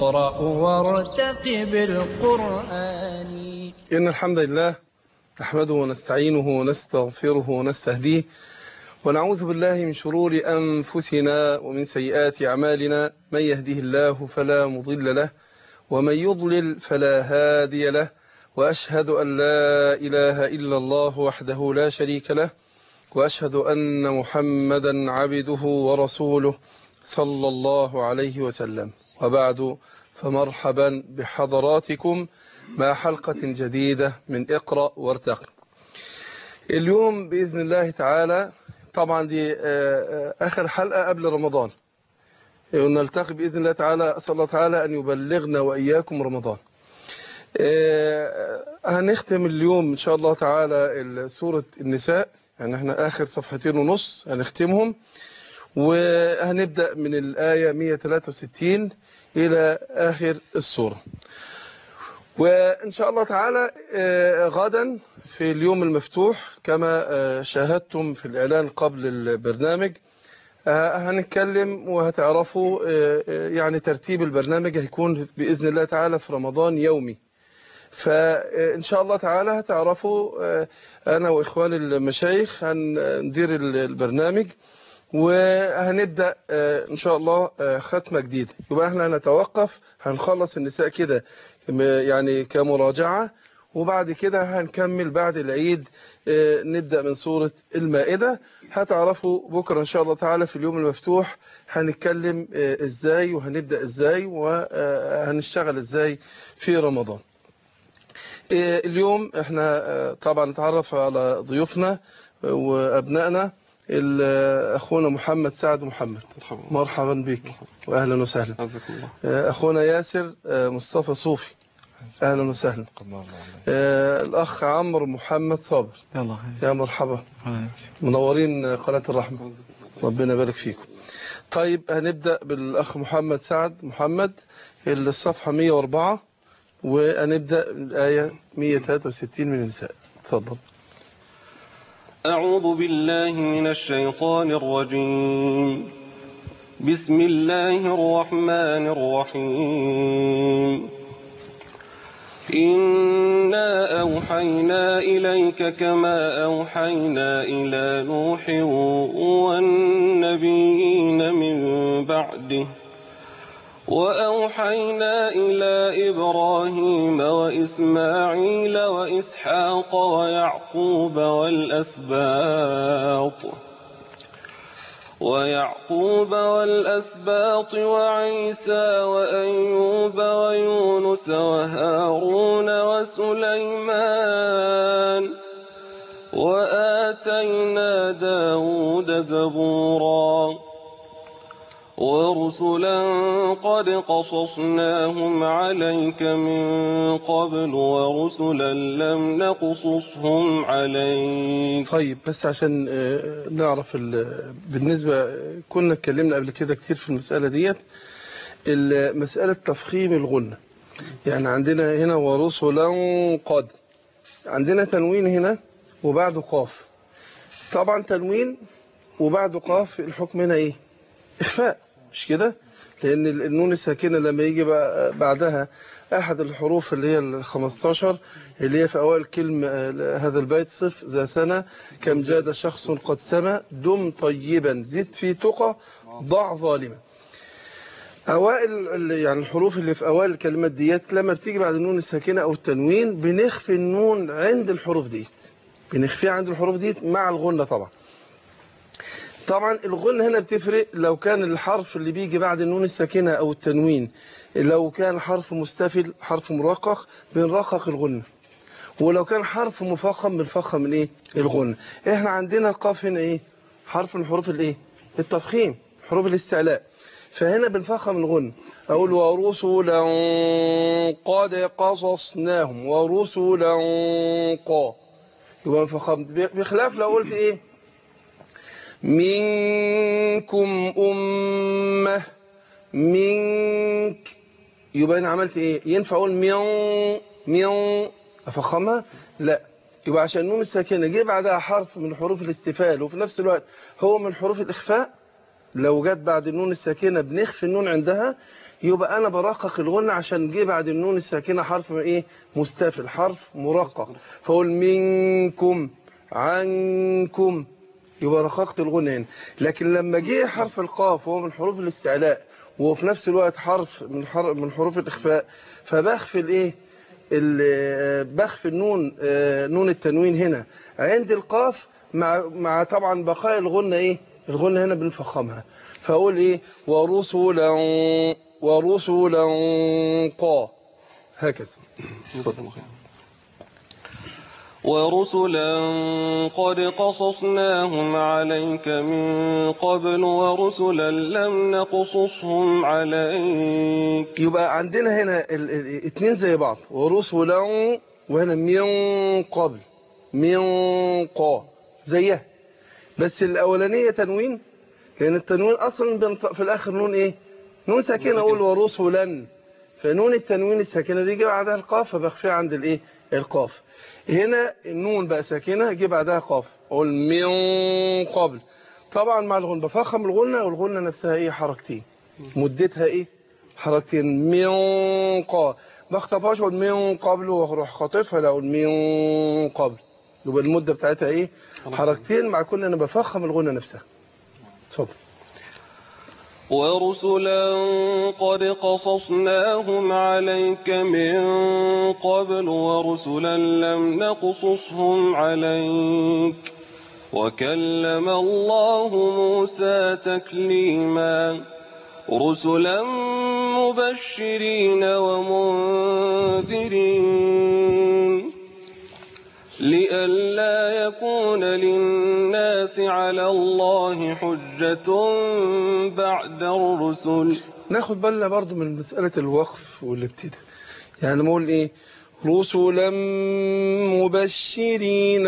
اقرأ وارتقب القرآن. إن الحمد لله نحمده ونستعينه ونستغفره ونستهديه ونعوذ بالله من شرور أنفسنا ومن سيئات أعمالنا. من يهده الله فلا مضل له ومن يضلل فلا هادي له، وأشهد أن لا إله إلا الله وحده لا شريك له، وأشهد أن محمدا عبده ورسوله صلى الله عليه وسلم. وبعد، فمرحبا بحضراتكم مع حلقة جديدة من اقرأ وارتقي. اليوم بإذن الله تعالى، طبعا دي آخر حلقة قبل رمضان، ونلتقي بإذن الله تعالى. أسأل الله تعالى أن يبلغنا وإياكم رمضان. هنختم اليوم إن شاء الله تعالى سورة النساء، يعني احنا آخر صفحتين ونص هنختمهم، وهنبدأ من الآية 163 إلى آخر السورة. وإن شاء الله تعالى غدا في اليوم المفتوح كما شاهدتم في الإعلان قبل البرنامج هنتكلم وهتعرفوا يعني ترتيب البرنامج هيكون بإذن الله تعالى في رمضان يومي. فإن شاء الله تعالى هتعرفوا أنا وإخواني المشايخ هندير البرنامج، وهنبدأ إن شاء الله ختمة جديدة. يبقى احنا هنتوقف، هنخلص النساء كده يعني كمراجعة، وبعد كده هنكمل بعد العيد نبدأ من سورة المائدة. هتعرفوا بكرة إن شاء الله تعالى في اليوم المفتوح هنتكلم إزاي وهنبدأ إزاي وهنشتغل إزاي في رمضان. اليوم احنا طبعا نتعرف على ضيوفنا وأبنائنا. أخونا محمد سعد محمد، مرحبا بك وأهلا وسهلا. أخونا ياسر مصطفى صوفي، أهلا وسهلا. الأخ عمرو محمد صابر، يا مرحبا، منورين قناة الرحمة، ربنا يبارك فيكم. طيب هنبدأ بالأخ محمد سعد محمد، الصفحة 104، وهنبدأ الآية 163 من النساء. تفضل. أعوذ بالله من الشيطان الرجيم. بسم الله الرحمن الرحيم. إنا أوحينا إليك كما أوحينا إلى نوح والنبيين من بعده، وأوحينا إلى إبراهيم وإسماعيل وإسحاق ويعقوب والأسباط وعيسى وأيوب ويونس وهارون وسليمان، وآتينا داود زبورا، ورسلا قد قصصناهم عليك من قبل ورسلا لم نقصصهم عليك. طيب بس عشان نعرف بالنسبة كنا اتكلمنا قبل كده كتير في المسألة ديت، مسألة تفخيم الغنة. يعني عندنا هنا ورسلا قد، عندنا تنوين هنا وبعده قاف. طبعا تنوين وبعده قاف الحكم هنا ايه؟ إخفاء، مش كده؟ لأن النون الساكنة لما يجي بعدها أحد الحروف اللي هي 15 اللي هي في أول كلمة هذا البيت، صف ذا سنة كم جاد شخص قد سما دم طيبا زد في تقى ضع ظالما. أوائل يعني الحروف اللي في أوائل الكلمات ديت لما بتيجي بعد النون الساكنة أو التنوين بنخفي النون عند الحروف ديت، بنخفيها عند الحروف ديت مع الغنة. طبعا الغنة هنا بتفرق لو كان الحرف اللي بيجي بعد النون الساكنة أو التنوين لو كان حرف مستفل حرف مرقق بنرقق الغنة، ولو كان حرف مفخم بنفخم الايه؟ الغنة. احنا عندنا القاف هنا ايه؟ حرف من حروف الايه؟ التفخيم، حروف الاستعلاء، فهنا بنفخم الغنة. اقول ورسلا قد قصصناهم، ورسلا قا، يبقى فخمت. بخلاف لو قلت ايه؟ منكم أمة، منك، يبقى أنا عملت إيه؟ ينفع أقول ميون أفخمها؟ لا. يبقى عشان النون الساكنة جه بعدها حرف من حروف الاستفال وفي نفس الوقت هو من حروف الإخفاء، لو جت بعد النون الساكنة بنخفي النون عندها، يبقى أنا برقق الغنة عشان جه بعد النون الساكنة حرف إيه؟ مستفل، حرف مرقق. فأقول منكم، عنكم، يبقى رققت الغنة هنا. لكن لما جه حرف القاف وهو من حروف الاستعلاء وفي نفس الوقت حرف من حروف الإخفاء، فبخفي الإيه؟ بخفي النون، نون التنوين هنا عند القاف، مع طبعا بقاء الغنة إيه؟ الغنة هنا بنفخمها. فأقول إيه؟ ورسلا، ورسلا قا، هكذا. ورسلا قد قصصناهم عليك من قبل ورسلا لم نقصصهم عليك. يبقى عندنا هنا اتنين زي بعض، ورسلا، وهنا من قبل، من قا زيها، بس الأولانية تنوين، لأن التنوين أصلا بينطق في الآخر نون إيه؟ نون ساكنة. أقول ورسلا، فنون التنوين الساكنة دي جه بعدها القاف، فبخفيها عند الإيه؟ القاف. هنا النون بقى ساكنة جه بعدها قاف، أقول من قبل. طبعا مع الغنة بفخم الغنة، والغنة نفسها إيه؟ حركتين، مدتها إيه؟ حركتين. من قا، ما اختفاش أقول من قبل وأروح خاطفها، لا أقول من قبل، يبقى المدة بتاعتها إيه؟ حركتين، مع كل أنا بفخم الغنة نفسها. اتفضل. ورسلا قد قصصناهم عليك من قبل ورسلا لم نقصصهم عليك وكلم الله موسى تكليما. رسلا مبشرين ومنذرين لئلا يكون للناس على الله حجة بعد الرسل. ناخد بالنا برضو من مسألة الوقف والابتداء، يعني نقول إيه؟ رسلا مبشرين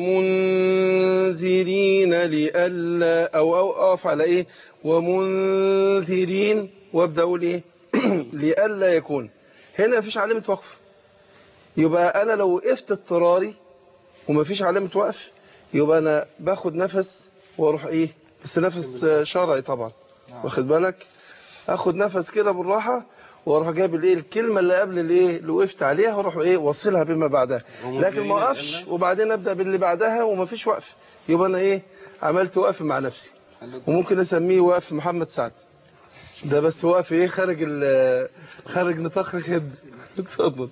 ومنذرين لئلا، أو أقف على إيه؟ ومنذرين، وابدأ أقول إيه؟ لئلا يكون. هنا مفيش علامة وقف، يبقى أنا لو وقفت اضطراري ومفيش علامة وقف، يبقى أنا باخد نفس وأروح إيه؟ بس نفس شرعي طبعا، واخد بالك؟ أخد نفس كده بالراحة، واروح جايب الايه؟ الكلمه اللي قبل الايه اللي وقفت عليها، واروح ايه؟ واصلها بما بعدها. لكن ما اقفش وبعدين ابدا باللي بعدها ومفيش وقف، يبقى انا ايه؟ عملت وقف مع نفسي. وممكن اسميه وقف محمد سعد، ده بس وقف ايه؟ خارج نطاق الخدمه. اتفضل.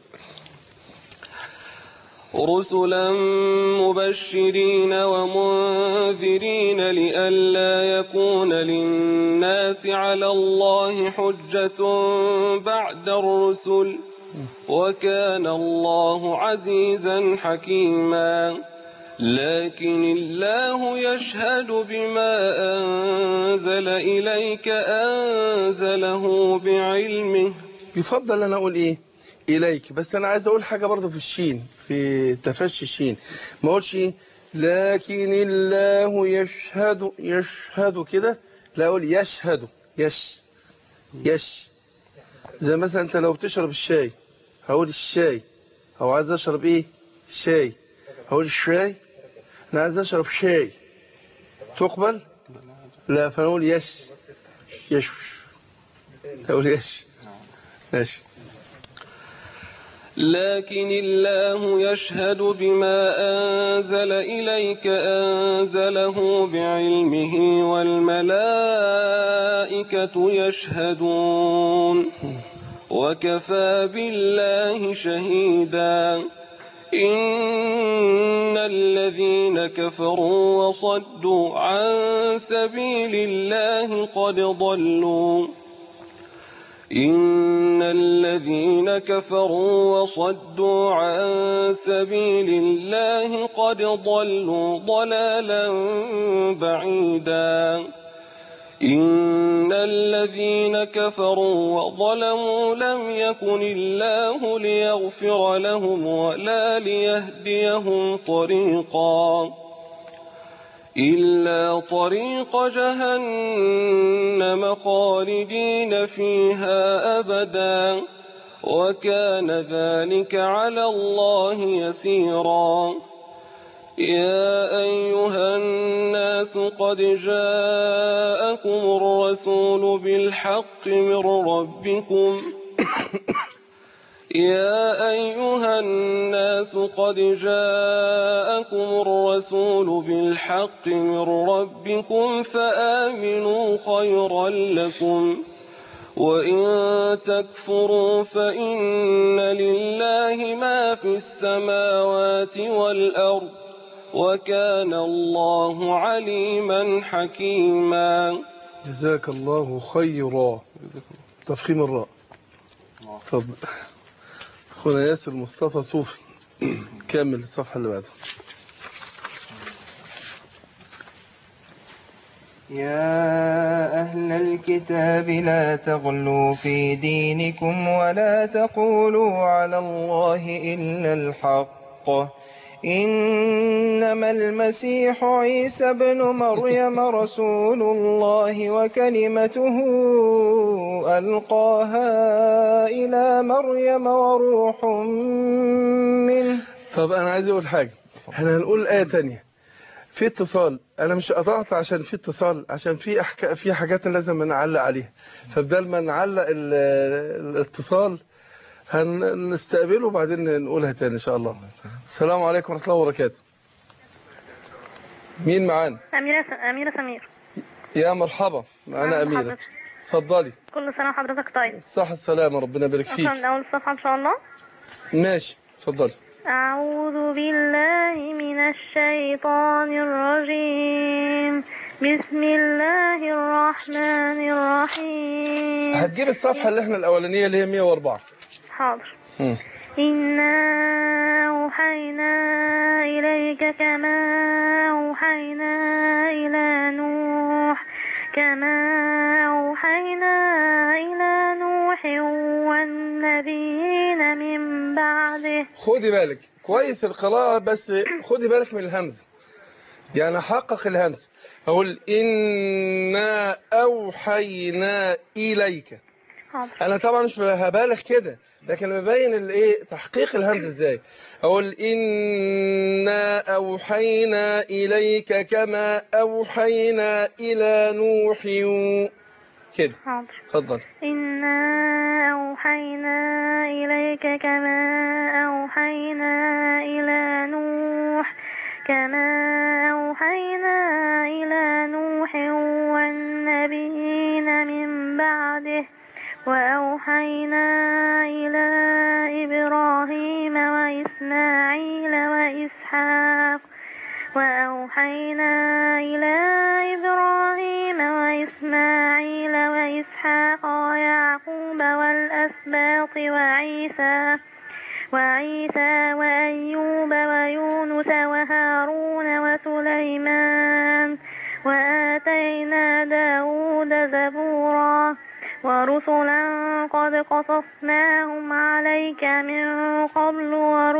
رسلا مبشرين ومنذرين لئلا يكون للناس على الله حجة بعد الرسل وكان الله عزيزا حكيما. لكن الله يشهد بما أنزل إليك أنزله بعلمه. يفضل أنا أقول إيه؟ إليك، بس أنا عايز أقول حاجة برضه في الشين، في تفشي الشين، ما أقولش إيه؟ لكن الله يشهد كده، لا أقول يشهد، يش. زي مثلا أنت لو بتشرب الشاي هقول الشاي، أو عايز أشرب إيه؟ شاي، هقول الشاي. أنا عايز أشرب شاي، تقبل؟ لا، فنقول يش، أقول يش، ماشي. لكن الله يشهد بما أنزل إليك أنزله بعلمه والملائكة يشهدون وكفى بالله شهيدا. إن الذين كفروا وصدوا عن سبيل الله قد ضلوا إن الذين كفروا وصدوا عن سبيل الله قد ضلوا ضلالا بعيدا. إن الذين كفروا وظلموا لم يكن الله ليغفر لهم ولا ليهديهم طريقا إلا طريق جهنم خالدين فيها أبدا وكان ذلك على الله يسيرا. يا أيها الناس قد جاءكم الرسول بالحق من ربكم يا أيها الناس قد جاءكم الرسول بالحق من ربكم فآمنوا خيرا لكم وإن تكفروا فإن لله ما في السماوات والأرض وكان الله عليما حكيما. جزاك الله خيرا. تفخيم الراء. تفضل أخونا ياسر مصطفى صوفي. كمل الصفحة اللي بعدها. يا أهل الكتاب لا تغلوا في دينكم ولا تقولوا على الله إلا الحق إنما المسيح عيسى ابن مريم رسول الله وكلمته ألقاها إلى مريم وروح منه. طب أنا عايز أقول حاجة. احنا هنقول آية تانية في اتصال. أنا مش قطعت عشان في اتصال، عشان في حاجات لازم نعلق عليها. فبدل ما نعلق الاتصال هنستقبله وبعدين نقولها تاني إن شاء الله. السلام عليكم ورحمة الله وبركاته. مين معانا؟ أميرة سمير. يا مرحبا، معانا أميرة. اتفضلي. كل سنة وحضرتك طيب. صح السلامة، ربنا يبارك فيك. من أول الصفحة إن شاء الله. ماشي اتفضلي. أعوذ بالله من الشيطان الرجيم. بسم الله الرحمن الرحيم. هتجيب الصفحة اللي احنا الأولانية اللي هي 104. حاضر. إنا أوحينا إليك كما أوحينا إلى نوح والنبيين من بعده. خدي بالك كويس القراءة، بس خدي بالك من الهمزة، يعني حقق الهمزة. أقول إنا أوحينا إليك. أنا طبعا مش هبالغ كده، لكن ببين الايه تحقيق الهمزة ازاي. أقول إنا أوحينا إليك كما أوحينا إلى نوح كده. اتفضل. إنا أوحينا إليك كما أوحينا إلى نوح والنبيين من بعده وأوحينا إلى إبراهيم وإسماعيل وإسحاق ويعقوب والأسباط وعيسى وأيوب ويونس وهارون وسليمان وآتينا داود زبورا ورسلا قد قصصناهم عليك من قبل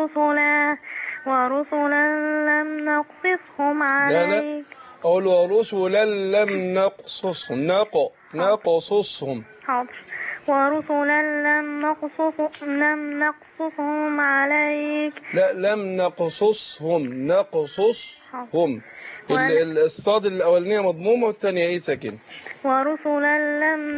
ورسلا لم نقصصهم عليك. أقول ورسلا لم نقصصهم. حاضر. ورسلا لم نقصصهم عليك. لا لم نقصصهم. الصاد الأولانية مضمومة والثانية ايه ساكنة. ورسلا لم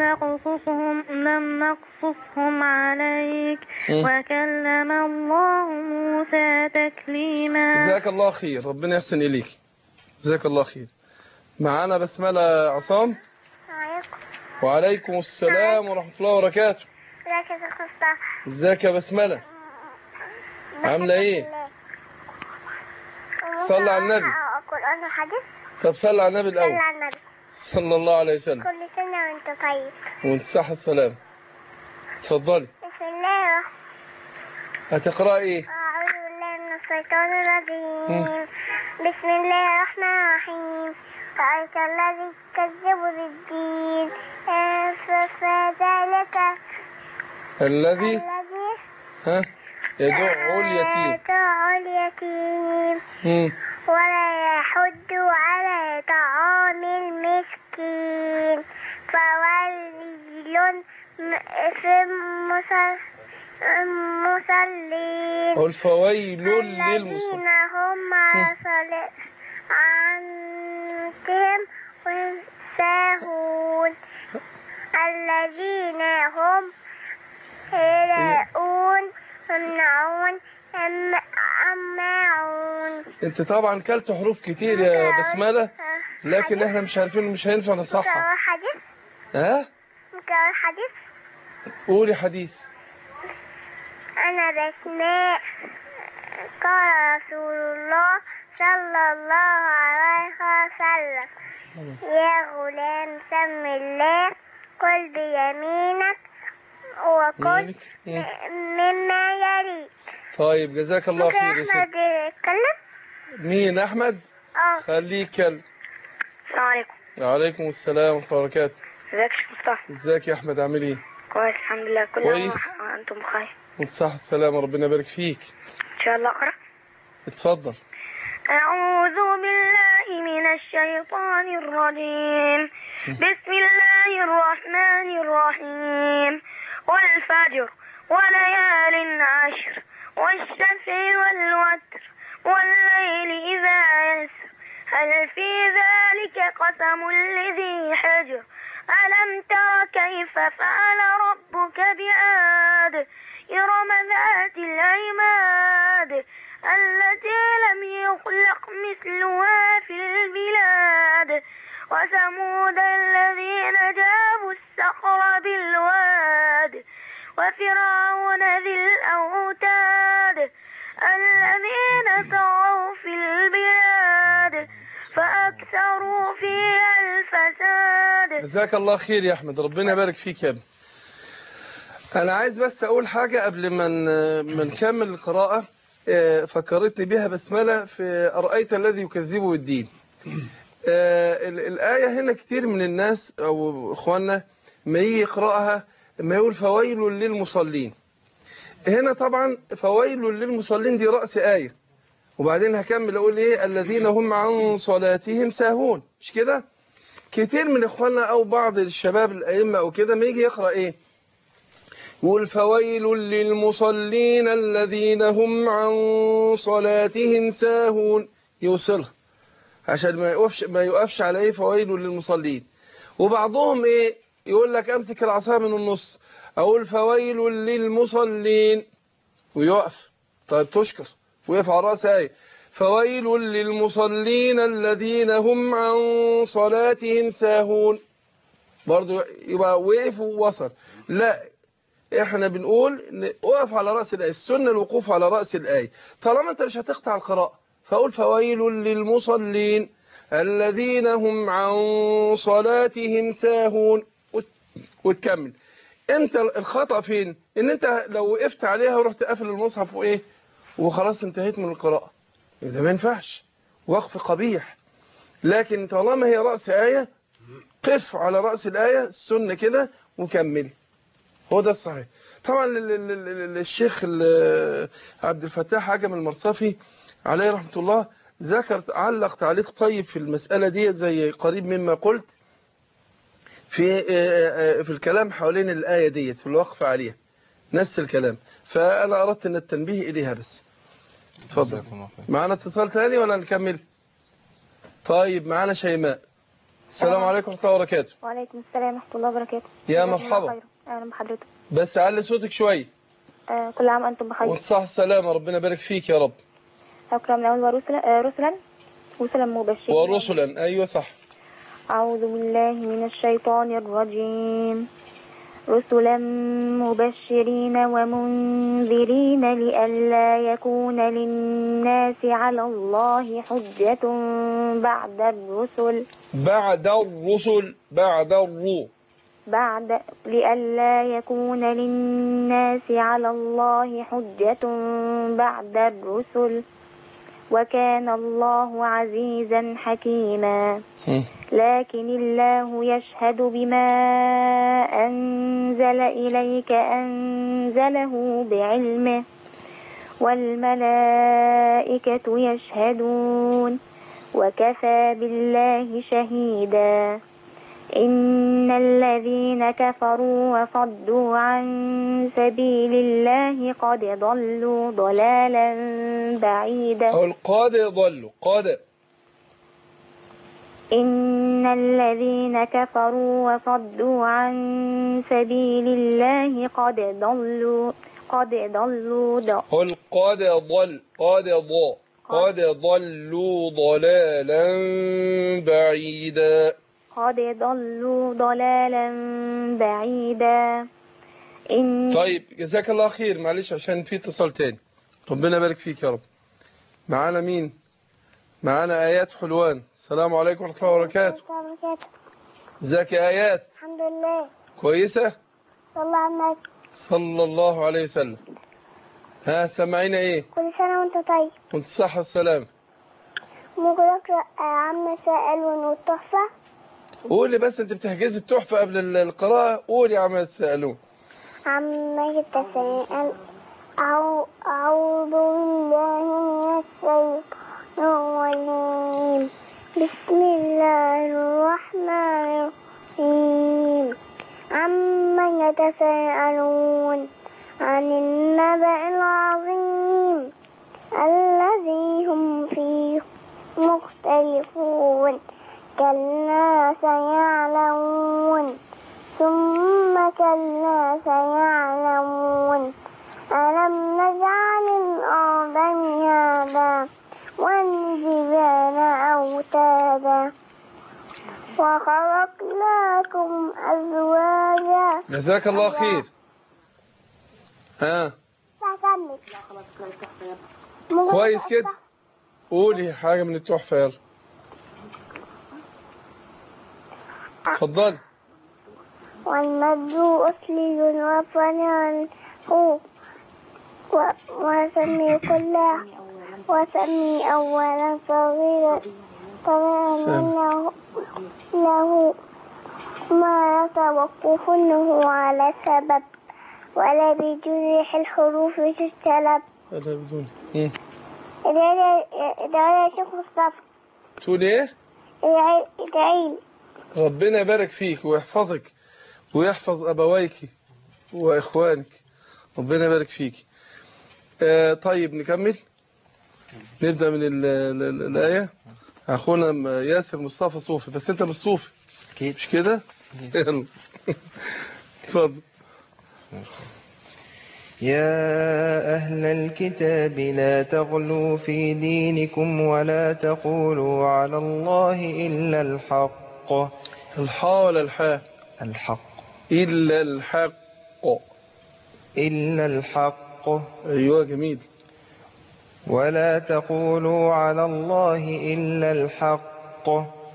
نقصصهم عليك وكلم الله موسى تكليما. جزاك الله خير، ربنا يحسن إليك. جزاك الله خير. معانا بسملة عصام. وعليكم السلام ورحمة الله وبركاته. ازيك يا بسملة؟ عاملة ايه؟ صلى على النبي. طب صلى على النبي الأول. صلى الله عليه وسلم. كل سنة وانت طيب. والصحة السلام. اتفضلي. بسم الله. هتقرأي ايه؟ أعوذ بالله من الشيطان الرجيم. بسم الله الرحمن الرحيم. رأيت الذي كذب بالدين فذلك الذي يدع اليتيم ولا يحض على طعام المسكين فويل المصلين قل فويل الذين للمصلين. هم عن صلاتهم ساهون الذين هم يراءون يمنعون يمنعون. انت طبعا كلت حروف كتير يا بسملة، لكن احنا مش عارفين، مش هينفع نصحح. حديث ها؟ مكرر حديث. قولي حديث. أنا بسماء قال رسول الله صلى الله عليه وسلم يا غلام سم الله كل بيمينك وكل مما يليك. طيب جزاك الله خير يا ممكن ست. أحمد يتكلم؟ مين أحمد؟ خليه يتكلم. السلام عليكم. وعليكم السلام ورحمة الله وبركاته. ازيك يا شيخ مصطفى؟ ازيك يا أحمد، عامل ايه؟ كويس الحمد لله. كل كويس. أنتم بخير والصحة السلامة، ربنا يبارك فيك. إن شاء الله. أقرأ. اتفضل. أعوذ بالله من الشيطان الرجيم. بسم الله الرحمن الرحيم. والفجر وليال عشر والشفع والوتر والليل إذا يسر هل في ذلك قسم لذي حجر ألم تر كيف فعل ربك بعاد إرم ذات العماد التي لم يخلق مثلها في البلاد وثمود الذين جابوا الصخر بالواد وفرعون ذي الأوتاد الذين طغوا في البلاد فأكثروا فيها الفساد. جزاك الله خير يا أحمد، ربنا يبارك فيك يا ابني. أنا عايز بس أقول حاجة قبل ما نكمل القراءة. فكرتني بها بسملة في أرأيت الذي يكذب بالدين. الآية هنا كتير من الناس أو إخواننا ما يجي يقرأها ما يقول فويل للمصلين. هنا طبعا فويل للمصلين دي رأس آية، وبعدين هكمل أقول إيه الذين هم عن صلاتهم ساهون، مش كده؟ كتير من إخواننا أو بعض الشباب الأئمة أو كده ما يجي يقرأ إيه يقول فويل للمصلين الذين هم عن صلاتهم ساهون، يوصلها عشان ما يقفش على ايه فويل للمصلين. وبعضهم ايه يقول لك امسك العصا من النص اقول فويل للمصلين ويقف. طيب تشكر ويقف على راس ايه فويل للمصلين الذين هم عن صلاتهم ساهون، برضو يبقى وقف ووصل. لا، احنا بنقول وقف على رأس الآية، السنة الوقوف على رأس الآية. طالما انت مش هتقطع القراءة فقول فويل للمصلين الذين هم عن صلاتهم ساهون وتكمل. انت الخطأ فين؟ ان انت لو وقفت عليها ورحت قافل المصحف وايه وخلاص انتهيت من القراءة، ده ما ينفعش، وقف قبيح. لكن طالما هي رأس آية قف على رأس الآية السنة كده وكمل، هو ده الصحيح. طبعا الشيخ عبد الفتاح حاكم المرصفي عليه رحمة الله علق تعليق طيب في المسألة دي زي قريب مما قلت في الكلام حوالين الآية ديت في الوقف عليها نفس الكلام، فأنا أردت أن التنبيه إليها بس. اتفضل. معنا اتصال تاني ولا نكمل؟ طيب معنا شيماء. السلام عليكم ورحمة الله وبركاته. وعليكم السلام ورحمة الله وبركاته. يا مرحبا. أهلا بحضرتك. بس علي صوتك شوية. كل عام أنتم بخير. والصحة السلامة، ربنا يبارك فيك يا رب. أكرم الأول ورسلا مبشرين. ورسلا، أيوة صح. أعوذ بالله من الشيطان الرجيم. رسلا مبشرين ومنذرين لئلا يكون للناس على الله حجة بعد الرسل. لئلا يكون للناس على الله حجة بعد الرسل وكان الله عزيزا حكيما. لكن الله يشهد بما أنزل إليك أنزله بعلمه والملائكة يشهدون وكفى بالله شهيدا. إن الذين كفروا وصدوا عن سبيل الله قد ضلوا ضلالا بعيدا. أو قد ضلوا قد. إن الذين كفروا وصدوا عن سبيل الله قد ضلوا قل قد ضلوا ضلالا بعيدا. قد ضلوا ضلالا بعيدا. طيب جزاك الله خير. معلش عشان في اتصال تاني. ربنا يبارك فيك يا رب. معانا مين؟ معانا آيات حلوان. السلام عليكم ورحمة الله وبركاته. ازيك يا آيات؟ الحمد لله. كويسة؟ صلى الله على النبي. صلى الله عليه وسلم. ها سمعينا ايه؟ كل سنة وانت طيب. وانت صحة والسلامة. ممكن اقرأ عم سائل والتحفة؟ قولي بس، انت بتحجزي التحفة قبل القراءة. قولي يا عم يتسألون. عما يتساءل. أعوذ بالله من الشيطان الرجيم. بسم الله الرحمن الرحيم. عما يتساءلون عن النبأ العظيم الذي هم فيه مختلفون. كلا سيعلمون ثم كلا سيعلمون. ألم نجعل الأرض مهادا والجبال أوتادا وخلقناكم أزواجا. جزاك الله خير. ها كويس كده. قولي حاجة من التحفة يلا. اتفضلي. والمد أصلي وفنان وسمي أولا صغيرا طبعا له ما توقف له على سبب ولا بجرح الحروف تستلب. ولا بدون. ادعي يا شيخ مصطفى. تقول ايه؟ ادعي. ربنا يبارك فيك ويحفظك ويحفظ أبويك وإخوانك. ربنا يبارك فيك. طيب نكمل. نبدأ من الآية. أخونا ياسر مصطفى صوفي، بس أنت مش صوفي مش كده؟ يلا اتفضل. يا أهل الكتاب لا تغلوا في دينكم ولا تقولوا على الله إلا الحق. الحاء ولا الحاء؟ الحق. إلا الحق. إلا الحق. أيوة جميل. ولا تقولوا على الله إلا الحق.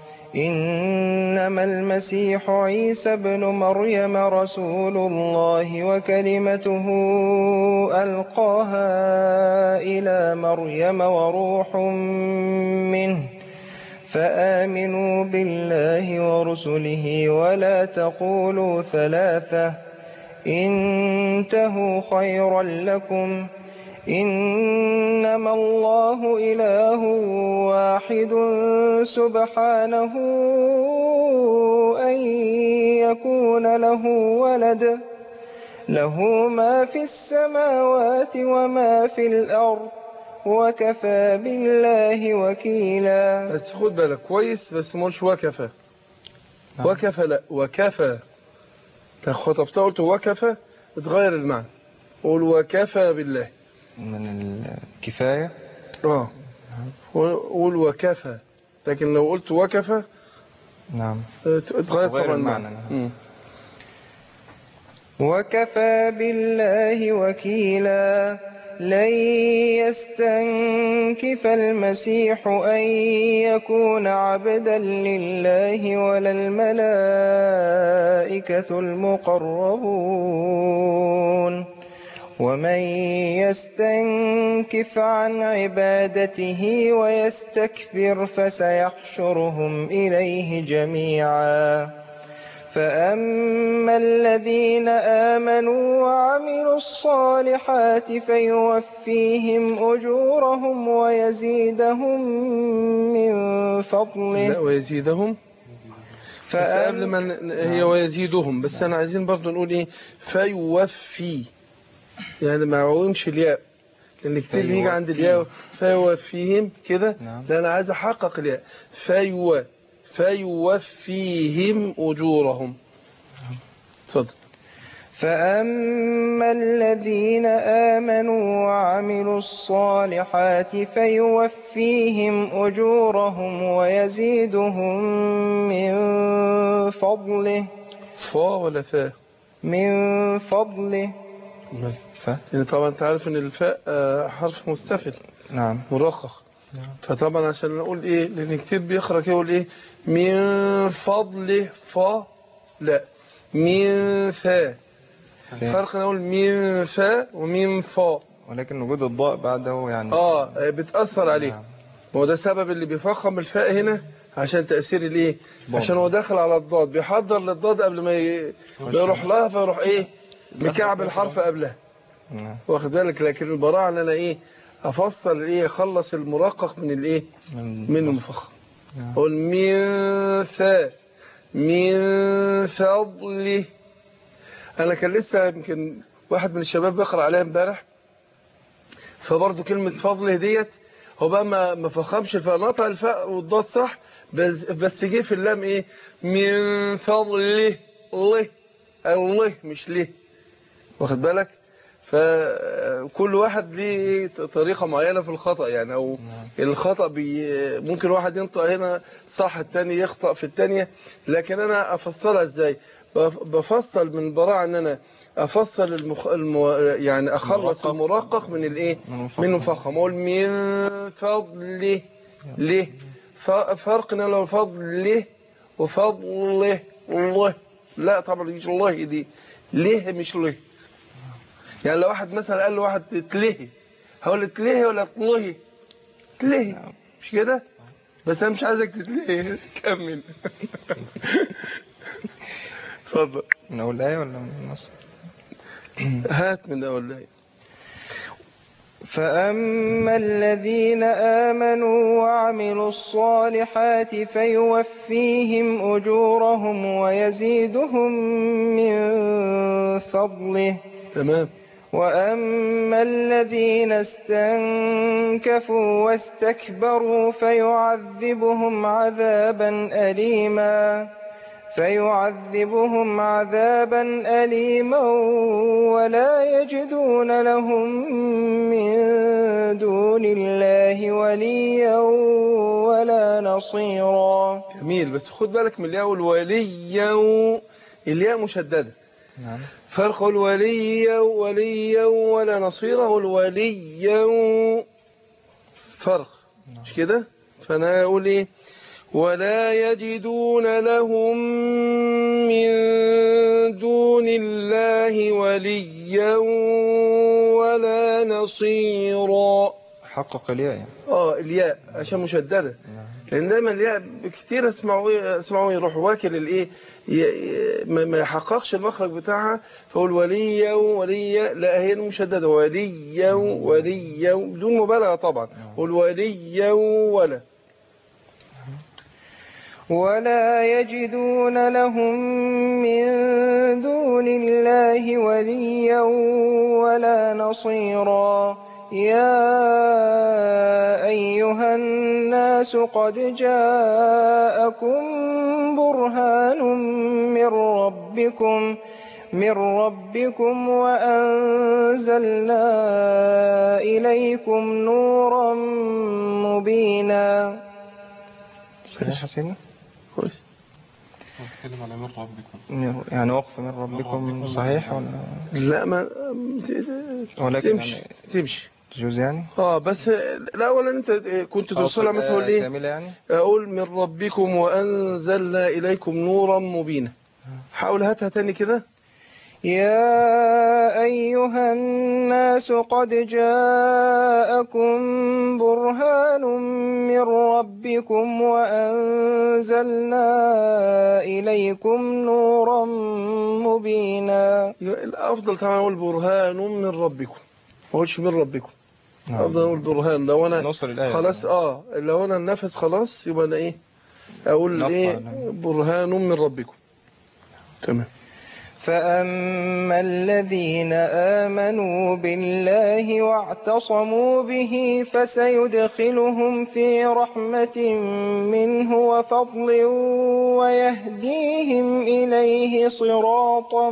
إنما المسيح عيسى ابن مريم رسول الله وكلمته ألقاها إلى مريم وروح منه فآمنوا بالله ورسله ولا تقولوا ثلاثة انتهوا خيرا لكم إنما الله إله واحد سبحانه أن يكون له ولد له ما في السماوات وما في الأرض وكفى بالله وكيلا. بس خد بالك كويس، بس ما قلتش وكفى. وكفى لا وكفى. لو خطفتها قلت وكفى اتغير المعنى. قول وكفى بالله من الكفاية. قول وكفى، لكن لو قلت وكفى نعم اتغير طبعا المعنى. وكفى بالله وكيلا. لن يستنكف المسيح أن يكون عبدا لله ولا الملائكة المقربون ومن يستنكف عن عبادته ويستكبر فسيحشرهم إليه جميعا. فأما الذين آمنوا وعملوا الصالحات فيوفيهم أجورهم ويزيدهم من فضله. لا ويزيدهم بس قبل ما هي ويزيدهم، بس انا عايزين برضو نقول ايه فيوفي، يعني ما عومش الياء، لان كتير بيجي عند الياء فيوفيهم كده. لا انا عايز احقق الياء فيوفيهم اجورهم. اتفضل. فأما الذين آمنوا وعملوا الصالحات فيوفيهم أجورهم ويزيدهم من فضله. فا ولا فا؟ من فضله. يعني طبعا انت عارف ان الفاء حرف مستفل. نعم. مرقق. فطبعا عشان نقول ايه، لان كتير بيقرأ كده يقول ايه من فضله فا، لا من فا. فرق نقول من فا ومن فا، ولكن وجود الضاء بعده يعني بتأثر عليه. هو ده سبب اللي بيفخم الفاء هنا، عشان تأثير الايه، عشان هو داخل على الضاد، بيحضر للضاد قبل ما يروح لها، فيروح ايه مكعب الحرف قبلها. واخد بالك؟ لكن البراعه ان انا ايه افصل ايه، اخلص المرقق من الايه، من المفخم. اقول من فا من فضله. انا كان لسه يمكن واحد من الشباب بيقرأ عليها امبارح، فبرضه كلمة فضله ديت هو بقى ما فخمش الفاء، نطق الفاء والضاد صح، بس جه في اللام ايه من فضله، الله مش ليه. واخد بالك؟ فكل واحد ليه طريقة معينة في الخطأ يعني، او الخطأ ممكن واحد ينطق هنا صح التاني يخطأ في التانية. لكن انا افصلها ازاي؟ بفصل من براعة ان انا افصل يعني اخلص المرقق من الايه، من المفخم. اقول من فضله ليه، فرقنا لو فضله وفضله الله، لا طبعا مش الله دي، ليه مش ليه. يعني لو واحد مثلا قال له واحد تلهي، هقول تلهي ولا تلهي؟ تلهي مش كده؟ بس انا مش عايزك تتلهي. كمل. اتفضل. من اول ايه ولا من النص؟ هات من اول ايه. فأما الذين آمنوا وعملوا الصالحات فيوفيهم أجورهم ويزيدهم من فضله. تمام. وأما الذين استنكفوا واستكبروا فيعذبهم عذابا أليما ولا يجدون لهم من دون الله وليا ولا نصيرا. جميل، بس خد بالك من الياء والوليا، الياء مشددة. نعم. فرق الوليا ولا نصيرا، والوليا فرق مش كده. فانا اقول ايه ولا يجدون لهم من دون الله وليا ولا نصيرا. حقق الياء يعني. الياء عشان مشددة. لان دايما الياء كتير اسمعوا يروح واكل الايه، ما يحققش المخرج بتاعها، فهو وليا لا هي المشددة وليا بدون مبالغة طبعا، والوليا ولا يجدون لهم من دون الله وليا ولا نصيرا. يا أيها الناس قد جاءكم برهان من ربكم وأنزلنا إليكم نورا مبينا. صحيح حسين؟ كويس. نتكلم على من ربكم، يعني وقف من ربكم صحيح ولا لا؟ ما ولكن تمشي جوز يعني. بس الاول انت كنت توصلها مثلا ايه كامله يعني. اقول من ربكم وانزلنا اليكم نورا مبينا. حاول هاتها تاني كده. يا أيها الناس قد جاءكم برهان من ربكم وأنزلنا إليكم نورا مبينا. الأفضل طبعا أقول برهان من ربكم، ما أقولش من ربكم. أفضل أقول برهان. لو أنا خلاص لو أنا النفس خلاص يبقى أنا إيه أقول إيه؟ برهان من ربكم. تمام. فأما الذين آمنوا بالله واعتصموا به فسيدخلهم في رحمة منه وفضل ويهديهم إليه صراطا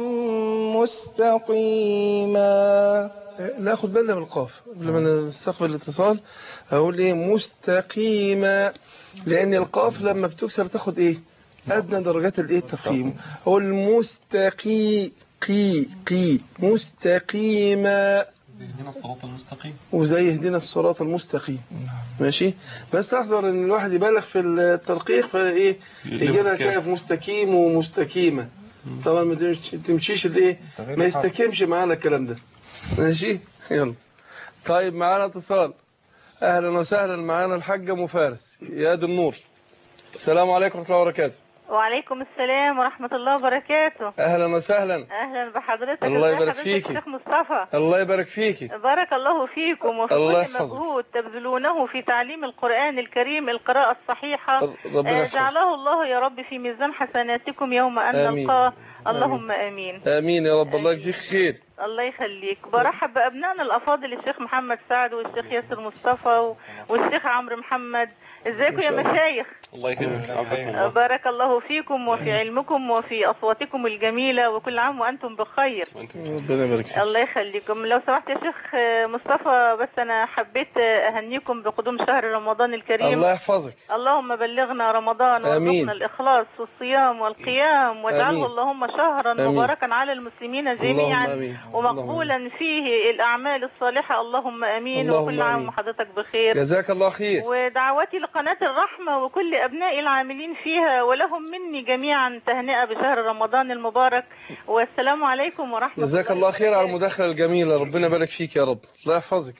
مستقيما. ناخد بالنا بالقاف قبل ما نستقبل الاتصال. أقول إيه؟ مستقيما، لأن القاف لما بتكسر تاخد إيه؟ أدنى درجات الإيه؟ التفخيم. أقول مستقي قي مستقيما، اهدنا الصراط المستقيم، وزي اهدنا الصراط المستقيم. ماشي، بس احذر ان الواحد يبالغ في الترقيق فايه يجيبها كيف مستقيم ومستقيمه. طبعا ما تمشيش الايه، ما يستقيمش معانا الكلام ده. ماشي يلا. طيب معانا اتصال. اهلا وسهلا، معانا الحاجه ام فارس يا دي النور. السلام عليكم ورحمه الله وبركاته. وعليكم السلام ورحمة الله وبركاته. أهلا وسهلا. أهلا بحضرتك. الله يبارك فيكي. الشيخ مصطفى. الله يبارك فيكي. بارك الله فيكم وفي كل مجهود تبذلونه في تعليم القرآن الكريم القراءة الصحيحة. جعله الله يا رب في ميزان حسناتكم يوم أن نلقاه. اللهم آمين. آمين يا رب. الله يجزيك خير. الله يخليك. برحب بأبنائنا الأفاضل الشيخ محمد سعد والشيخ ياسر مصطفى والشيخ عمرو محمد. ازيكم يا مشايخ؟ الله يكرمك. بارك الله فيكم وفي علمكم وفي أصواتكم الجميلة، وكل عام وأنتم بخير. ربنا يبارك فيك. الله يخليكم. لو سمحت يا شيخ مصطفى، بس أنا حبيت أهنيكم بقدوم شهر رمضان الكريم. الله يحفظك. اللهم بلغنا رمضان وارزقنا الإخلاص والصيام والقيام، واجعله اللهم شهرا مباركا على المسلمين جميعا ومقبولا فيه الأعمال الصالحة. اللهم آمين. وكل عام وحضرتك بخير. جزاك الله خير. ودعواتي لقناة الرحمة وكل أبناء العاملين فيها، ولهم مني جميعا تهنئة بشهر رمضان المبارك، والسلام عليكم ورحمة الله. جزاك الله خير على المداخلة الجميلة، ربنا يبارك فيك يا رب. الله يحفظك.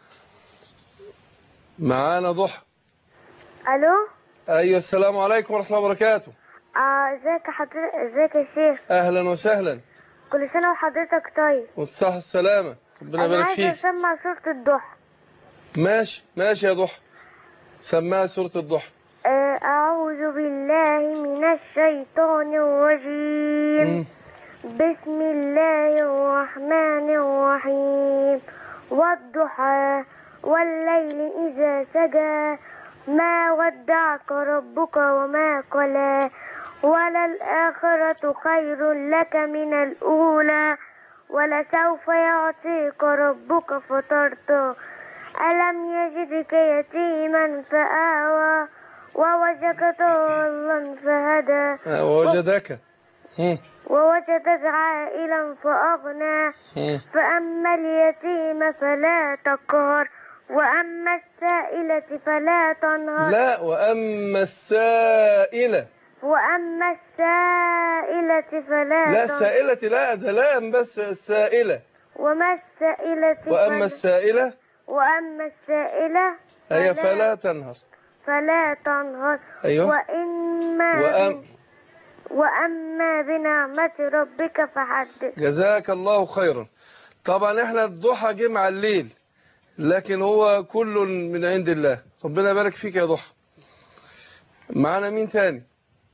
معانا ضحى. الو. ايوه السلام عليكم ورحمة الله وبركاته. ازيك حضرتك؟ ازيك يا شيخ؟ اهلا وسهلا. كل سنة وحضرتك طيب. وتصحى السلامة، ربنا يبارك فيك. انا عايزة اسمع سورة الضحى. ماشي يا ضحى، سماها سورة الضحى. أعوذ بالله من الشيطان الرجيم. بسم الله الرحمن الرحيم. والضحى والليل إذا سجى ما ودعك ربك وما قلى وللآخرة خير لك من الأولى ولسوف يعطيك ربك فترضى ألم يجدك يتيما فآوى ووجدك ضالا فهدى ووجدك عائلا فأغنى فأما اليتيم فلا تقهر وأما السائلة فلا تنهر. لا، وأما السائلة فلا لا السائلة لا، ده لام بس. السائلة وأما السائلة أي فلا تنهر. أيوه. وأما بنعمة ربك فحدث. جزاك الله خيرا. طبعا احنا الضحى جه مع الليل، لكن هو كل من عند الله. ربنا يبارك فيك يا ضحى. معانا مين تاني؟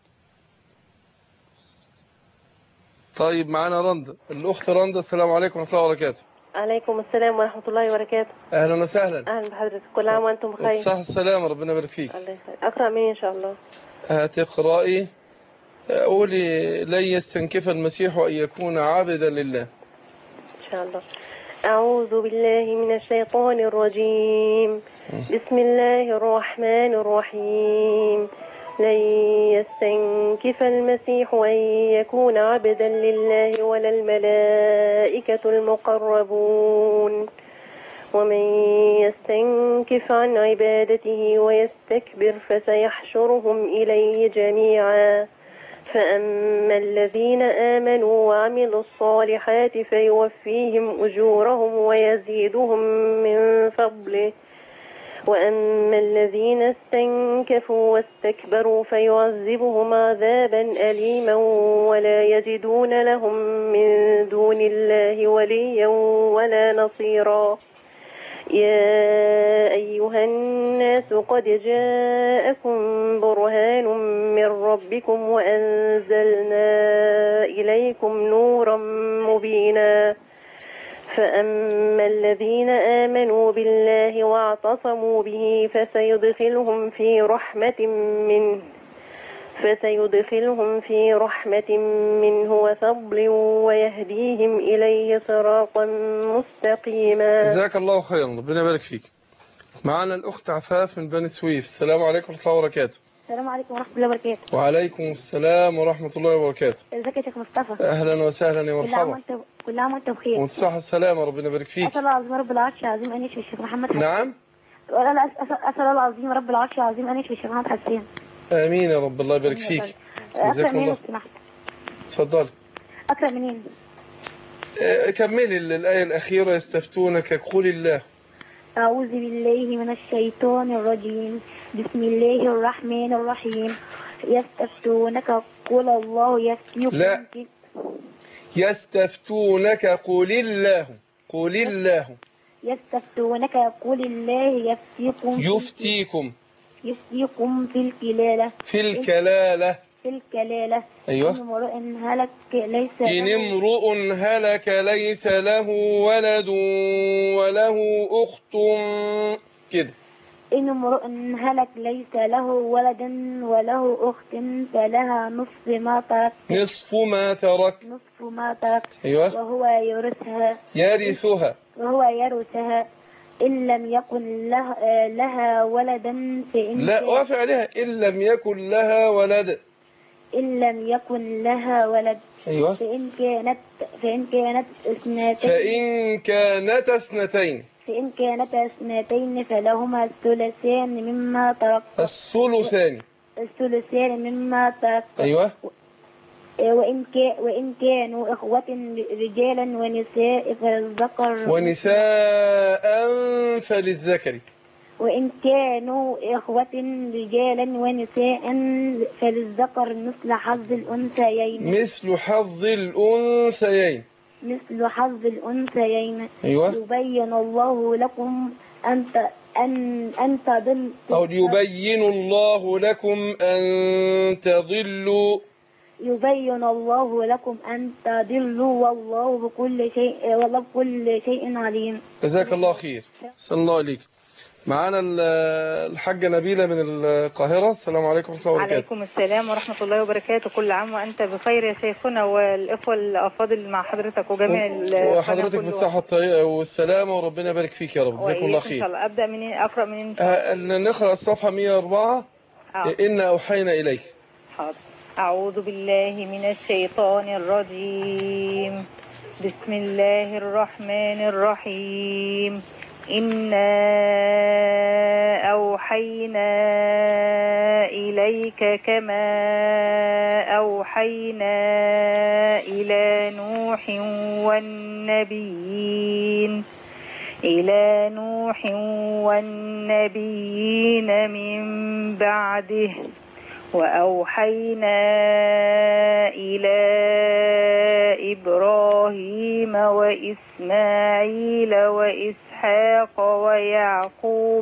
طيب معانا رندا، الأخت رندا. السلام عليكم ورحمة الله وبركاته. عليكم السلام ورحمة الله وبركاته. أهلا وسهلا. أهلا بحضرتك، كل عام وأنتم بخير. صح السلامة، ربنا يبارك فيك. الله يخير. أقرأ مين إن شاء الله؟ هتقرأي. قولي لن يستنكف المسيح أن يكون عابدا لله. إن شاء الله. أعوذ بالله من الشيطان الرجيم. بسم الله الرحمن الرحيم. لن يستنكف المسيح أن يكون عبدا لله ولا الملائكة المقربون ومن يستنكف عن عبادته ويستكبر فسيحشرهم إليه جميعا فأما الذين آمنوا وعملوا الصالحات فيوفيهم أجورهم ويزيدهم من فضله وأما الذين استنكفوا واستكبروا فيعذبهم عذابا أليما ولا يجدون لهم من دون الله وليا ولا نصيرا يا أيها الناس قد جاءكم برهان من ربكم وأنزلنا إليكم نورا مبينا فأما الذين آمنوا بالله واعتصموا به فسيدخلهم في رحمة منه وفضل ويهديهم إليه صراطا مستقيما. جزاك الله خيرا، ربنا يبارك فيك. معنا الأخت عفاف من بني سويف. السلام عليكم ورحمة الله وبركاته. السلام عليكم ورحمة الله وبركاته. وعليكم السلام ورحمة الله وبركاته. ازيك يا شيخ مصطفى؟ أهلا وسهلا يا مرحبا. كل عام وانت بخير. وانت صحة السلامة، ربنا يبارك فيك. أسأل الله العظيم رب العرش العظيم أن يشفي الشيخ محمد حسين. نعم. أسأل الله العظيم رب العرش العظيم أن يشفي الشيخ محمد حسين. آمين يا رب، الله يبارك فيك. أقرأ منين لو سمحت؟ اتفضلي. أقرأ منين؟ كملي الآية الأخيرة. يستفتونك قل الله. أعوذ بالله من الشيطان الرجيم. بسم الله الرحمن الرحيم. يستفتونك قل الله يفتيكم. لا، يستفتونك قل الله. قل الله. يستفتونك قل الله يفتيكم في الكلالة. في الكلالة. أيوة. إن امرؤ هلك ليس له ولد وله أخت كده. إن امرؤ هلك ليس له ولد وله أخت فلها نصف ما ترك. أيوة. وهو يرثها إن لم يكن لها ولدا فإن لا وافق عليها. إن لم يكن لها ولد. أيوة. فإن كانت اثنتين فلهما الثلثان مما ترك. أيوة. وإن كانوا إخوة رجالا ونساء فللذكر. وإن كانوا إخوة رجالا ونساء فللذكر مثل حظ الأنثيين. أيوة. يبين الله لكم أن تضلوا. أو يبين الله لكم أن تضلوا. والله بكل شيء عليم. جزاك الله خير. صلى الله عليك. معانا الحاجة نبيلة من القاهرة. السلام عليكم ورحمة الله وبركاته. عليكم السلام ورحمة الله وبركاته. كل عام وأنت بخير يا شيخنا والإخوة الأفاضل مع حضرتك وجميع وحضرتك بالصحة والسلامة وربنا يبارك فيك يا رب. جزاكم الله خير. إن شاء الله. أبدأ منين؟ أقرأ منين؟ نقرأ الصفحة 104. إنا أوحينا إليك. حاضر. أعوذ بالله من الشيطان الرجيم. بسم الله الرحمن الرحيم. إنا أوحينا إليك كما أوحينا إلى نوح والنبيين من بعده وأوحينا إلى إبراهيم وإسماعيل وإسحاق ويعقوب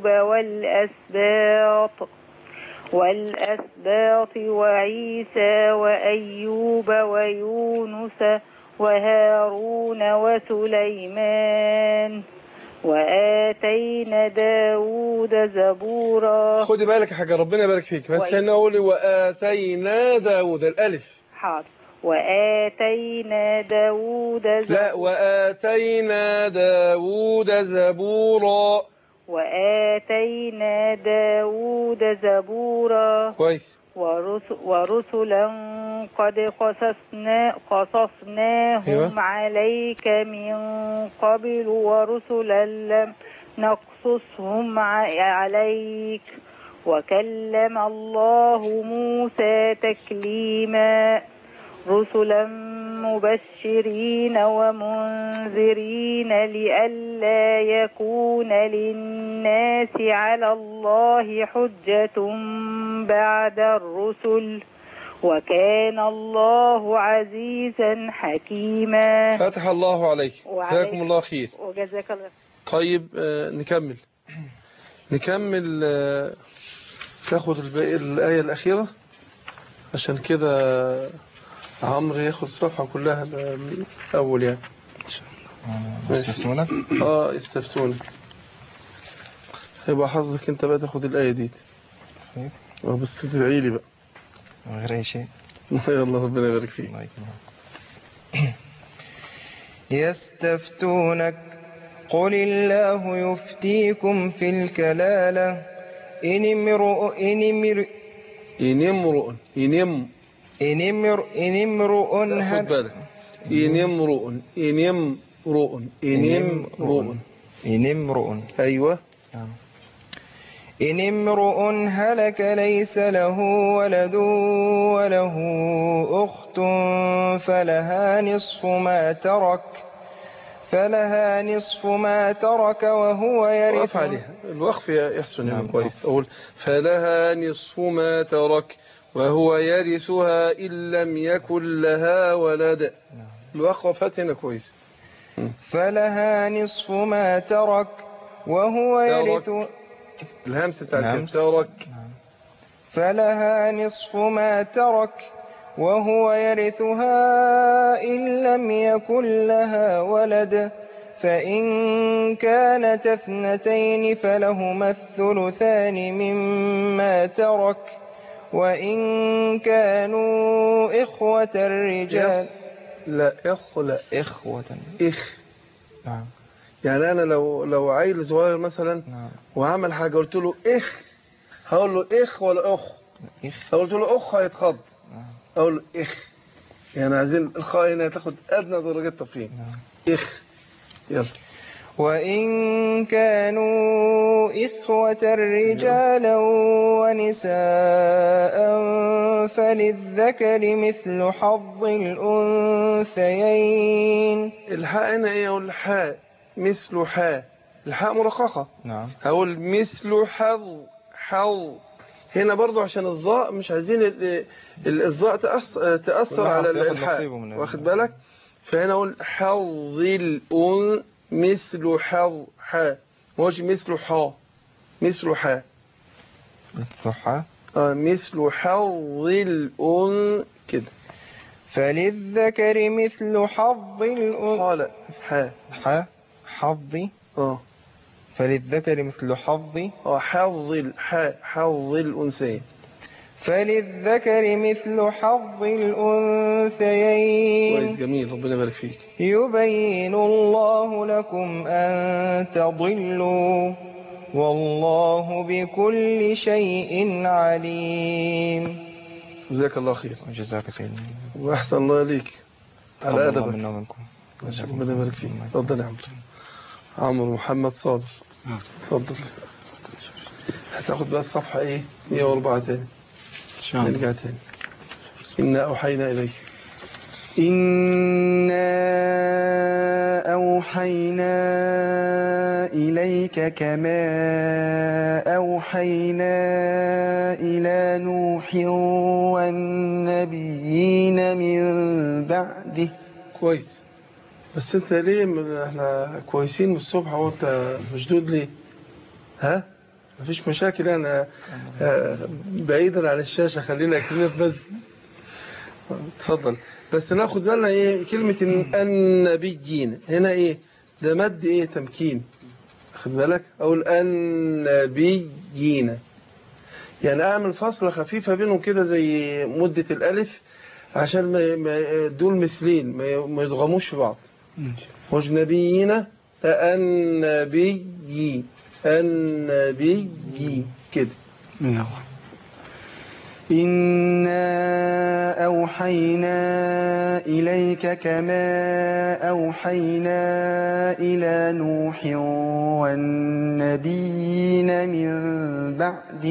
والأسباط وعيسى وأيوب ويونس وهارون وسليمان وآتينا داود زبورا. خدي بالك يا حاجة، ربنا يبارك فيك. بس هنا أقول وآتينا داود الألف. حاضر. وآتينا داود زبورا. لا، وآتينا داود زبورا. وآتينا داود زبورا. كويس. ورسلا قد قصصناهم عليك من قبل ورسلا لم نقصصهم عليك وكلم الله موسى تكليما. رسلا مبشرين ومنذرين لئلا يكون للناس على الله حجة بعد الرسل وكان الله عزيزا حكيما. فتح الله عليك. جزاكم الله خير. وجزاك الله. طيب نكمل ناخد الباقي الآية الأخيرة عشان كده عمرو ياخد الصفحة كلها الأول يعني. يستفتونك؟ يستفتونك. هيبقى حظك انت بقى تاخد الآية دي. بس تدعي لي بقى من غير أي شيء. يلا ربنا يبارك فيك. يستفتونك قل الله يفتيكم في الكلالة إن امرؤ أيوة. إن امرؤ هلك ليس له ولد وله أخت فلها نصف ما ترك وهو يرث. وقف عليها الوقف يحسن. نعم كويس. أقول فلها نصف ما ترك وهو يرثها إن لم يكن لها ولد. الوقفات هنا كويس. فلها نصف ما ترك وهو يرث الهمس بتاع ترك. فلها نصف ما ترك وهو يرثها إن لم يكن لها ولد فإن كانت اثنتين فلهما الثلثان مما ترك وإن كانوا إخوة رجال. إخوة. نعم. يعني أنا لو عيل صغير مثلا وعمل حاجة قلت له هقول له ولا أخ؟ لو قلت له أخ هيتخض. أقول له يعني عايزين الخاء هنا تاخد أدنى درجات تفخيم. يلا. وإن كانوا إخوة رجالا ونساء فللذكر مثل حظ الأنثيين. الحاء هنا إيه؟ أقول الحاء مثل حاء. الحاء مرققة. نعم. أقول مثل حظ. هنا برضو عشان الظاء مش عايزين الظاء تأثر على الحاء. واخد بالك؟ فهنا أقول حظ مثل حظ حاء. ما هوش مثل حاء. مثل حاء. مثل حظ كده. فللذكر مثل حظ حظ. فللذكر مثل حظ حظ الأنثيين. فللذكر مثل حظ الأنثيين. كويس جميل ربنا يبارك فيك. يبين الله لكم أن تضلوا والله بكل شيء عليم. جزاك الله خير. جزاك سيدنا. وأحسن الله ليك على أدبك. ربنا يبارك فيك. تفضل يا عمرو محمد صابر. تفضل. هتاخد بقى الصفحة 104 تاني. نرجع تاني. إنا أوحينا إليك كما أوحينا إلى نوح والنبيين من بعده. كويس. بس انت ليه احنا كويسين من الصبح وانت مشدود ليه؟ مفيش مشاكل. انا بعيدا عن الشاشة خلينا كلنا في مسجد. اتفضل. بس ناخد بالنا كلمة النبيين هنا ده مد تمكين. خد بالك. اقول النبيين يعني اعمل فاصلة خفيفة بينهم كده زي مدة الالف عشان دول مثلين ما يضغموش في بعض. مش نبيين النبي كده. إنا أوحينا إليك كما أوحينا إلى نوح والنبيين من بعده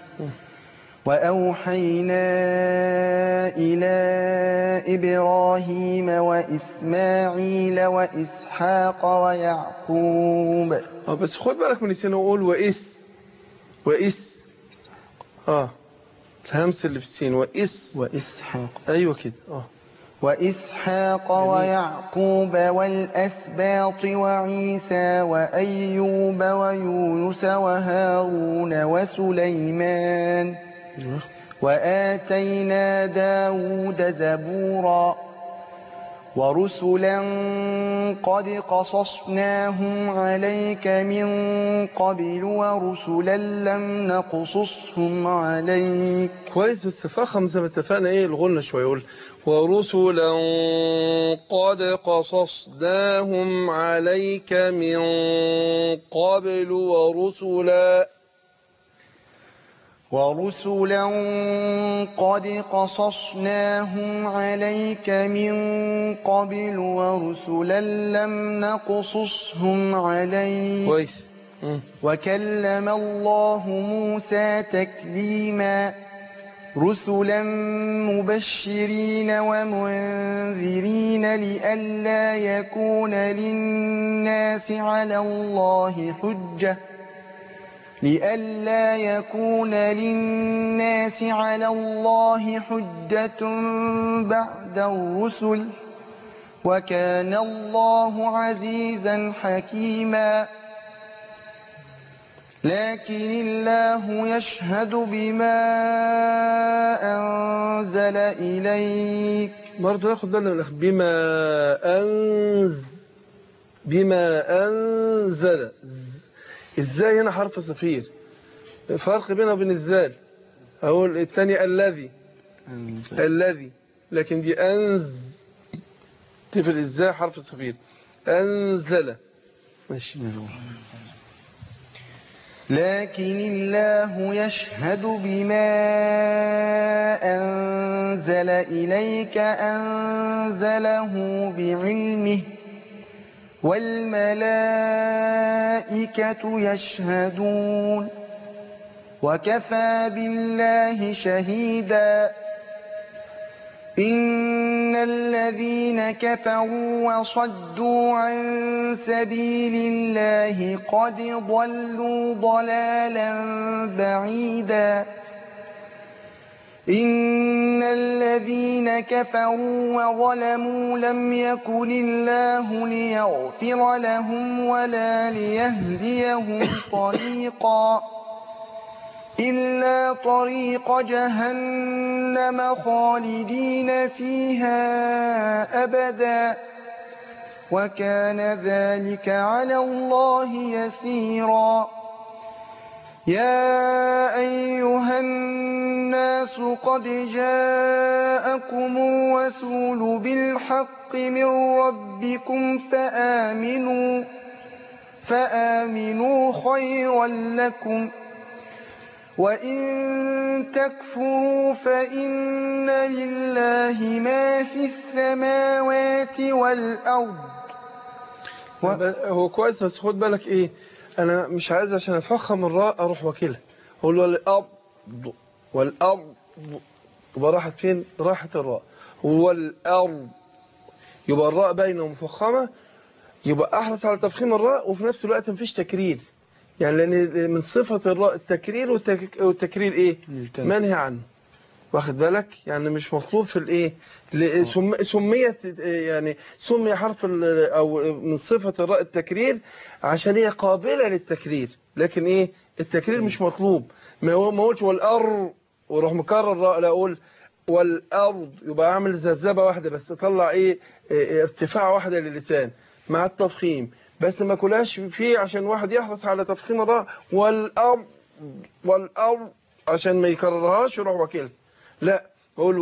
وأوحينا إلى إبراهيم وإسماعيل وإسحاق ويعقوب. بس خد بالك من السين. أقول وإس الهمس اللي في السين وإسحاق. أيوة كده. وإسحاق ويعقوب والأسباط وعيسى وأيوب ويونس وهارون وسليمان وآتينا داود زبورا ورسلا قد قصصناهم عليك من قبل ورسلا لم نقصصهم عليك. كويس، بس فخم زي ما اتفقنا ايه الغنى شويه، يقول ورسلا قد قصصناهم عليك من قبل ورسلا قد قصصناهم عليك من قبل ورسلا لم نقصصهم عليك. كويس. وكلم الله موسى تكليما رسلا مبشرين ومنذرين لئلا يكون للناس على الله حجة بعد الرسل وكان الله عزيزا حكيما. لكن الله يشهد بما أنزل إليك. برضه ناخد بالنا من بما أنزل. ازاي هنا حرف صفير، فرق بينه وبين الزال. اقول الثاني الذي، لكن دي تفرق ازاي حرف صفير. أنزل ماشي. لكن الله يشهد بما أنزل إليك أنزله بعلمه والملائكة يشهدون وكفى بالله شهيدا. إن الذين كفروا وصدوا عن سبيل الله قد ضلوا ضلالا بعيدا. إن الذين كفروا وظلموا لم يكن الله ليغفر لهم ولا ليهديهم طريقا إلا طريق جهنم خالدين فيها أبدا وكان ذلك على الله يسيرا. يا أيها الناس قد جاءكم الرسول بالحق من ربكم فآمنوا خيرا لكم وإن تكفروا فإن لله ما في السماوات والأرض. هو كويس، بس خد بالك ايه، انا مش عايز عشان افخم الراء اروح وكيلها اقول والارض يبقى راحت فين؟ راحت الراء. والارض يبقى الراء باينه ومفخمه، يبقى احرص على تفخيم الراء وفي نفس الوقت مفيش تكرير، يعني لان من صفه الراء التكرير، والتكرير ايه؟ منهي عنه، واخد بالك؟ يعني مش مطلوب في الايه، سميت يعني سمي حرف او من صفه الراء التكرير عشان هي قابله للتكرير، لكن ايه التكرير مش مطلوب. ما اقولش والار واروح مكرر الراء، لا اقول والارض يبقى اعمل ذبذبه واحده بس، اطلع ايه ارتفاع واحده للسان مع التفخيم، بس ما كلهاش فيه عشان واحد يحرص على تفخيم الراء والارض عشان ما يكررهاش يروح وكيلها. لا، اقول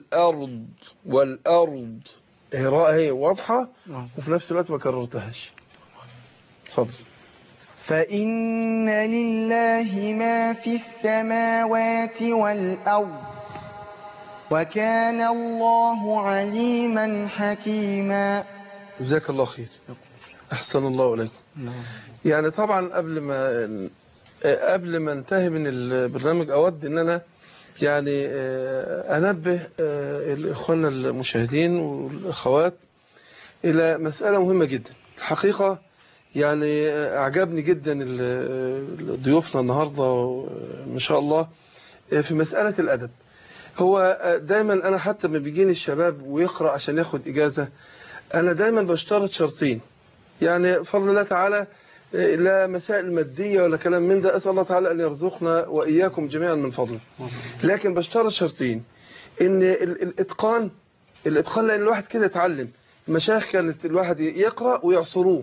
والارض الراء هي واضحه وفي نفس الوقت ما كررتهاش. اتفضل. فإن لله ما في السماوات والأرض وكان الله عليما حكيما. جزاك الله خير، أحسن الله إليكم. يعني طبعا قبل ما انتهي من البرنامج أود أن أنا يعني أنبه الإخوان المشاهدين والأخوات إلى مسألة مهمة جدا. الحقيقة يعني أعجبني جدا ضيوفنا النهاردة ما شاء الله في مسألة الأدب. هو دايما أنا حتى لما بيجيني الشباب ويقرأ عشان ياخد إجازة، أنا دايما بشترط شرطين، يعني بفضل الله تعالى لا مسائل مادية ولا كلام من ده، أسأل الله تعالى أن يرزقنا وإياكم جميعا من فضله، لكن بشترط شرطين. إن الإتقان لأن الواحد كده يتعلم. المشايخ كانت الواحد يقرأ ويعصروه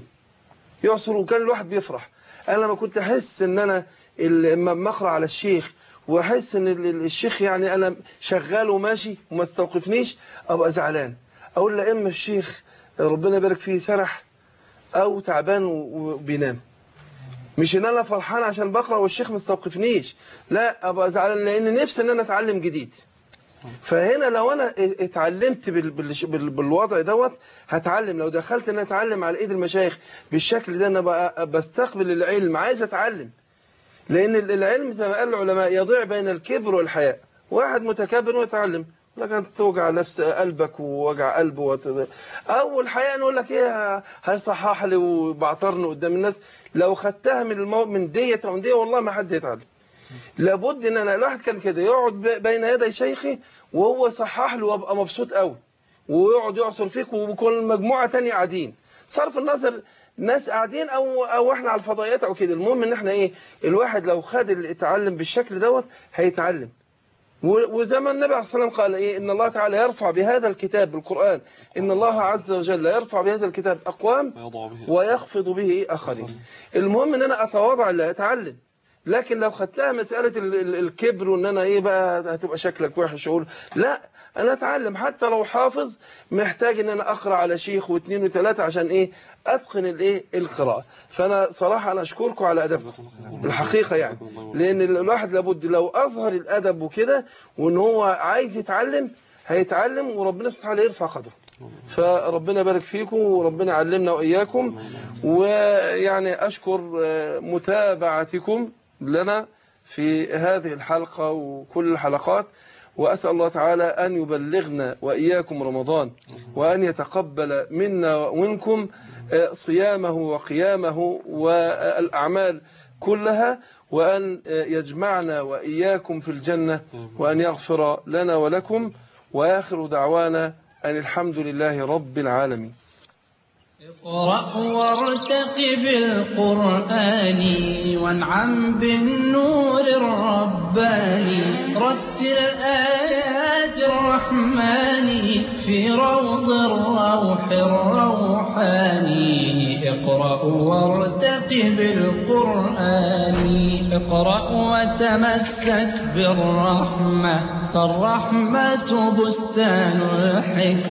كان الواحد بيفرح. أنا لما كنت أحس إن أنا لما أقرأ على الشيخ وأحس إن الشيخ يعني أنا شغال وماشي وما استوقفنيش، أبقى زعلان، أقول لا إما الشيخ ربنا يبارك فيه سرح أو تعبان وبينام، مش إن أنا فرحان عشان بقرأ والشيخ ما استوقفنيش، لا أبقى زعلان لأن نفسي إن أنا أتعلم جديد. فهنا لو أنا اتعلمت بالوضع دوت هتعلم. لو دخلت إن أتعلم على إيد المشايخ بالشكل ده أنا بقى بستقبل العلم، عايز أتعلم. لأن العلم زي ما قال العلماء يضيع بين الكبر والحياء. واحد متكبر ويتعلم لكن توجع نفس قلبك ووجع قلبه أول حقيقة نقول لك إيه هيصحح لي وبعطرني قدام الناس. لو خدتها من دية أو من دية والله ما حد يتعلم. لابد إن أنا الواحد كان كده يقعد بين يدي شيخي وهو صحح له وابقى مبسوط قوي، ويقعد يعصر فيك وكل مجموعة تانية قاعدين، صرف النظر ناس قاعدين أو إحنا على الفضائيات أو كده. المهم إن إحنا إيه، الواحد لو خد التعلم بالشكل دوت هيتعلم. وزي ما النبي عليه الصلاة والسلام قال إيه، إن الله تعالى يرفع بهذا الكتاب بالقرآن، إن الله عز وجل يرفع بهذا الكتاب أقوام ويخفض به آخرين. المهم إن أنا أتواضع لا أتعلم. لكن لو خدتها مسألة الكبر وإن أنا إيه بقى هتبقى شكلك وحش أقول لا، أنا أتعلم. حتى لو حافظ محتاج إن أنا أقرأ على شيخ واثنين وثلاثة عشان إيه أتقن الإيه القراءة. فأنا صراحة أنا أشكركم على أدبكم الحقيقة يعني، لأن الواحد لابد لو أظهر الأدب وكده وإن هو عايز يتعلم هيتعلم، وربنا سبحانه وتعالى يرفع قدره. فربنا يبارك فيكم وربنا يعلمنا وإياكم. ويعني أشكر متابعتكم لنا في هذه الحلقة وكل الحلقات، وأسأل الله تعالى أن يبلغنا وإياكم رمضان، وأن يتقبل منا ومنكم صيامه وقيامه والأعمال كلها، وأن يجمعنا وإياكم في الجنة، وأن يغفر لنا ولكم. وآخر دعوانا أن الحمد لله رب العالمين. اقرأ وارتقب القرآن وانعم بالنور الرباني، رتل آيات الرحمن في روض الروح الروحاني. اقرأ وارتقب القرآن، اقرأ وتمسك بالرحمة، فالرحمة بستان الحكمة.